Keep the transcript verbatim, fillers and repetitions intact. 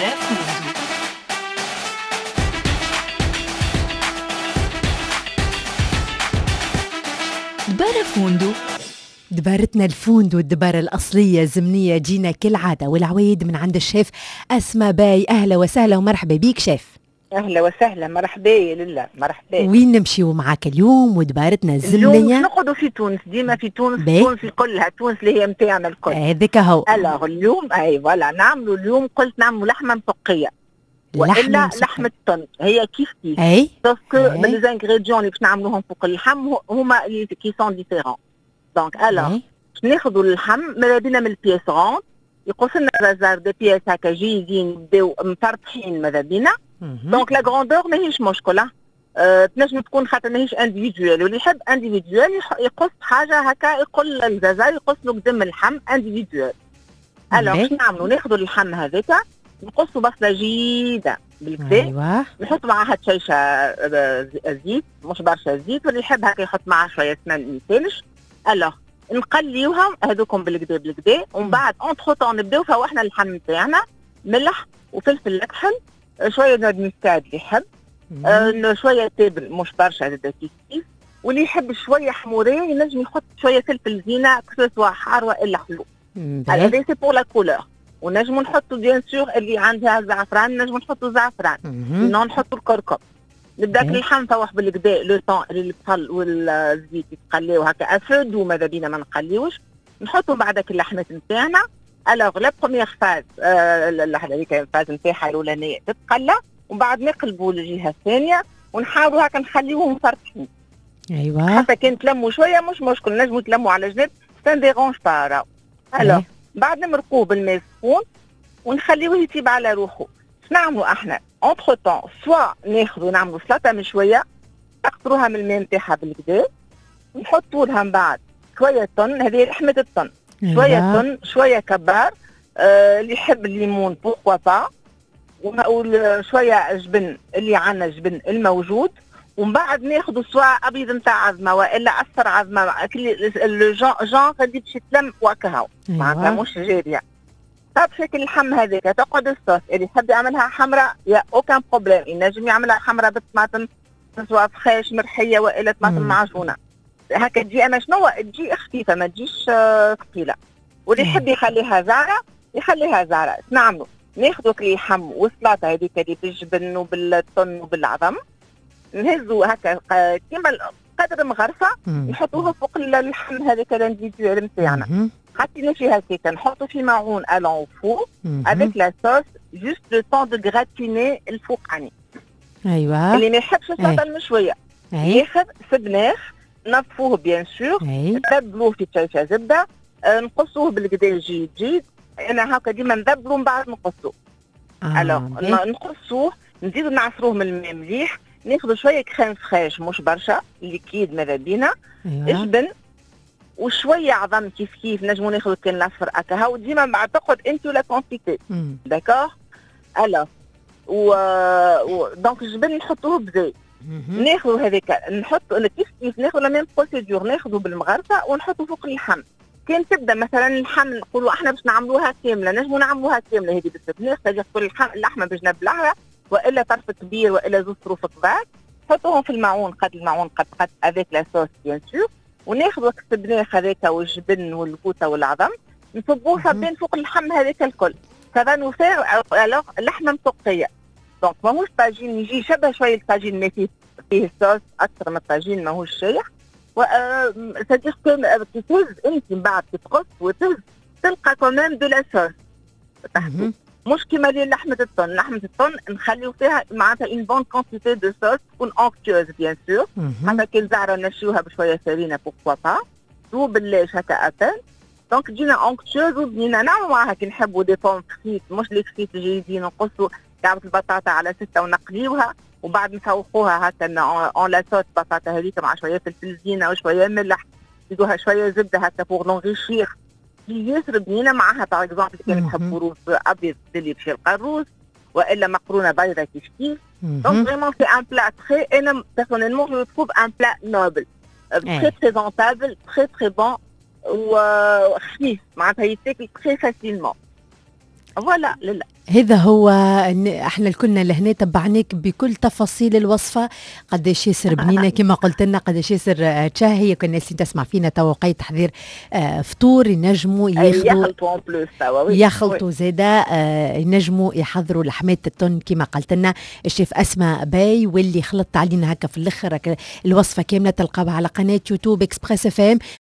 Barafundo. Barafundo. دبارتنا الفوندو الدبارة الأصلية زمنية جينا كالعادة والعوايد من عند الشيف أسماء باي. أهلا وسهلا ومرحبا بيك شيف. أهلا وسهلا مرحبا لله مرحبا. وين نمشيو معاك اليوم ودبارتنا الزمنية؟ اليوم نقعدوا في تونس ديما في تونس بي. تونس كلها تونس اللي هي متاعنا الكل هذيك هو. ألا اليوم أي فوالا نعملوا اليوم قلت نعملوا لحمة مسقية وإلا لحمة طن هي كيف كيف أي باسكو لي زانغريديون اللي باش نعملوهم فوق اللحم هما اللي كي سون ديفيرون. دونك ألا باش ناخذوا اللحم ماذا بينا من البياس غونت يقص لنا رزار دي بياس هكا جيدين يبداو مفرطحين ماذا بينا. دونك لا غروندور ماهيش مشكله أه تنجم تكون خاطر ماهيش انديفيدوال واللي يحب انديفيدوال يقص حاجه هكا يقول الجزائر يقص له قدام اللحم انديفيدوال. الوغ باش نعملوا ناخذوا اللحم هذاك نقصوا بصله جيده بالكدا. ايوه نحط معاها تشيشه زيت مش برشا زيت واللي يحب هكا يحط معاها شويه سمن يسالش. الوغ نقليوهم هذوكم بالكدا بالكدا ومن بعد اونتخ طون نبداو فوحنا اللحم نتاعنا ملح وفلفل اكحل شويه نود مستعد اللي يحب آه شويه تابل مش برشا هذا كيف كيف واللي يحب شويه حموريه ينجم يحط شويه فلفل زينه كسوا حار والا حلو. هذا سي بور لا كولور. ونجموا نحطوا بيان سور اللي عندها زعفران نجموا نحطوا زعفران نو نحطوا الكركم. نبدا اللحم فوح بالكدا لو طون اللي البصل والزيت يتقليو هكا افود وماذا بينا ما نقليوش نحطوا بعدك اللحمات نتاعنا. الوغ لا بروميير فاز اللحظه هذيك الفاز نتاعها الاولانيه تتقلى ومن بعد نقلبوا للجهه الثانيه ونحاولوا هكا نخليوهم مفرطحين. ايوه حتى كان تلموا شويه مش مشكل نجموا تلموا على جنب سان ديرونج با راهو. الوغ بعد نمرقوه بالماء سخون ونخليوه يطيب على روحه. باش نعملوا احنا اونتخ طون سوا ناخذوا نعملوا سلطه مشويه نقطروها من الماء نتاعها بالكدا نحطوا لها من بعد شويه طن هذه لحمه الطن شويه طن شويه كبار آه اللي يحب الليمون بوكوا با وشويه جبن اللي عندنا جبن الموجود ومن بعد ناخذوا سواء ابيض نتاع عظمه والا اصفر عظمه الجون جون اللي باش يتلم وكهو معناتها مش جاريه. طب شكل اللحم هذيك تقعد الصوص اللي يحب يعملها حمراء يا اوكان بروبليم ينجم يعملها حمراء بالطماطم سواء فخاش مرحيه والا طماطم معجونه هكا تجي. انا شنو تجي خفيفه ما تجيش ثقيله. واللي يحب يخليها زعره يخليها زعره. نعملوا ناخذوا اللحم والسلطه هذيك اللي بالجبن وبالطن وبالعظم نهزوا هكا كيما قدر مغرفه نحطوها فوق اللحم هذاك الانديفيدوال نتاعنا. حطينا فيها هكاك نحطوا في معون الون فوق افيك لا صوص جوست لو طون دو غراتيني الفوقاني. ايوه اللي ما يحبش السلطه المشويه ياخذ سبناخ نطفوه بيان سور نذبلوه في شاشه زبده أه نقصوه بالكدا جيد جيد. انا هكا ديما نذبلو من بعد نقصوه. آه الوغ نقصوه نزيدو نعصروه من الماء مليح ناخذ شويه كريم فريش مش برشا ليكيد ماذا بينا أيوة. جبن وشويه عظم كيف كيف نجمو ناخذ كان الاصفر هكا وديما بعد تقعد انتو لا كونتيتي داكور. الوغ و... و... دونك الجبن نحطوه بزيت ناخذ هذيك نحط كيف كيف ناخذ لا ميم بروسيدور ناخذه بالمغرفه ونحطه فوق اللحم. كان تبدا مثلا اللحم نقولوا احنا باش نعملوها كامله نجموا نعملوها كامله هذه بالسبناخ تجي تقول اللحمه بجنب الاحرى والا طرف كبير والا زوج طروف كبار نحطوهم في المعون قد المعون قد قد افيك لا صوص بيان سور وناخذوا السبناخ هذاك والجبن والكوته والعظم نصبوه صابين فوق اللحم هذاك الكل. كذا نوفير الوغ اللحمه مسقيه. دونك ماهوش طاجين يجي شبه شويه الطاجين ما فيه فيه الصوص اكثر من الطاجين ماهوش شايح. و صديق كي تهز انت من بعد تقص وتهز تلقى كمان دو لا صوص تحته مش كيما لي لحمه الطن. لحمه الطن نخليو فيها معناتها اون بون كونتيتي دو صوص تكون اونكتيوز بيان سور حتى كي الزعره نشيوها بشويه فرينه بوكوا با تو بالليش هكا اتل دونك تجينا اونكتيوز وبنينا. نعملوا معاها كي نحبوا دي بون فريت مش لي فريت جيدين نقصوا كعبة البطاطا على ستة ونقليوها وبعد نسوقوها هكا اون لا صوص بطاطا هذيك مع شويه فلفل زينه وشويه ملح نزيدوها شويه زبده هكا بور نونغيشير ياسر بنينه معاها باغ اكزومبل كان يحبوا روز ابيض اللي باش يلقى الروز والا مقرونه بيضه كيف كيف. دونك فريمون سي ان بلا تري انا بيرسونيلمون جو تروف ان بلا نوبل تري بريزونتابل تري تري بون وخفيف معناتها يتاكل تري فاسيلمون. فوالا لا هذا هو. احنا الكلنا لهنا تبعناك بكل تفاصيل الوصفه، قداش ياسر بنينه كما قلت لنا، قداش ياسر تشهيه. كان الناس اللي تسمع فينا تو وقيت تحضير آه فطور ينجموا ياخذوا يخلطوا بلوس توا يخلطوا زاده آه ينجموا يحضروا لحمات التون كما قلت لنا الشيف اسماء باي، واللي خلطت علينا هكا في الاخر الوصفه كامله تلقاها على قناه يوتيوب اكسبريس اف ام.